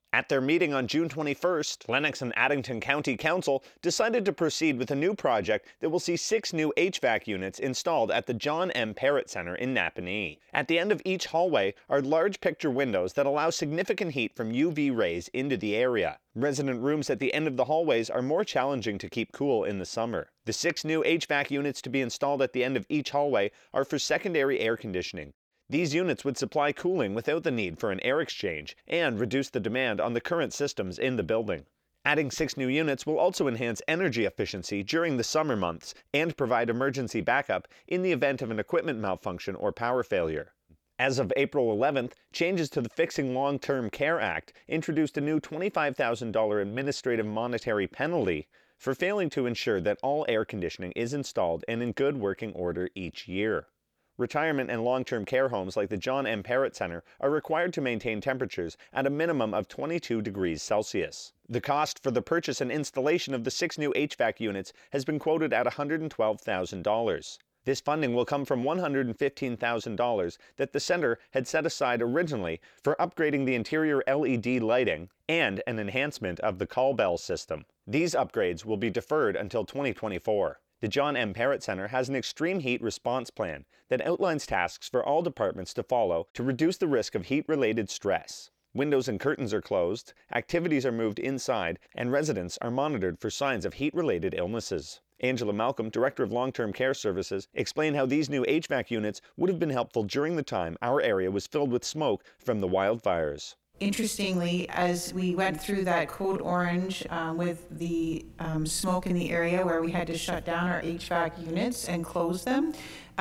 At their meeting on June 21st, Lennox and Addington County Council decided to proceed with a new project that will see 6 new HVAC units installed at the John M. Parrott Center in Napanee. At the end of each hallway are large picture windows that allow significant heat from UV rays into the area. Resident rooms at the end of the hallways are more challenging to keep cool in the summer. The 6 new HVAC units to be installed at the end of each hallway are for secondary air conditioning. These units would supply cooling without the need for an air exchange and reduce the demand on the current systems in the building. Adding 6 new units will also enhance energy efficiency during the summer months and provide emergency backup in the event of an equipment malfunction or power failure. As of April 11th, changes to the Fixing Long-Term Care Act introduced a new $25,000 administrative monetary penalty for failing to ensure that all air conditioning is installed and in good working order each year. Retirement and long-term care homes like the John M. Parrott Center are required to maintain temperatures at a minimum of 22 degrees Celsius. The cost for the purchase and installation of the 6 new HVAC units has been quoted at $112,000. This funding will come from $115,000 that the center had set aside originally for upgrading the interior LED lighting and an enhancement of the call bell system. These upgrades will be deferred until 2024. The John M. Parrott Center has an extreme heat response plan that outlines tasks for all departments to follow to reduce the risk of heat-related stress. Windows and curtains are closed, activities are moved inside, and residents are monitored for signs of heat-related illnesses. Angela Malcolm, Director of Long-Term Care Services, explained how these new HVAC units would have been helpful during the time our area was filled with smoke from the wildfires. Interestingly, as we went through that code orange with the smoke in the area where we had to shut down our HVAC units and close them,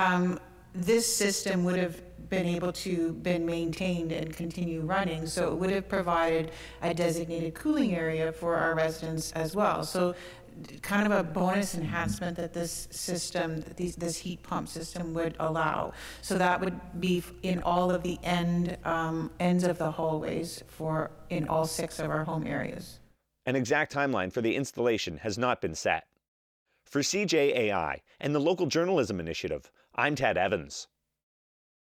this system would have been able to been maintained and continue running. So it would have provided a designated cooling area for our residents as well. So kind of a bonus enhancement that this system, this heat pump system would allow. So that would be in all of the ends of the hallways in all 6 of our home areas. An exact timeline for the installation has not been set. For CJAI and the Local Journalism Initiative, I'm Ted Evans.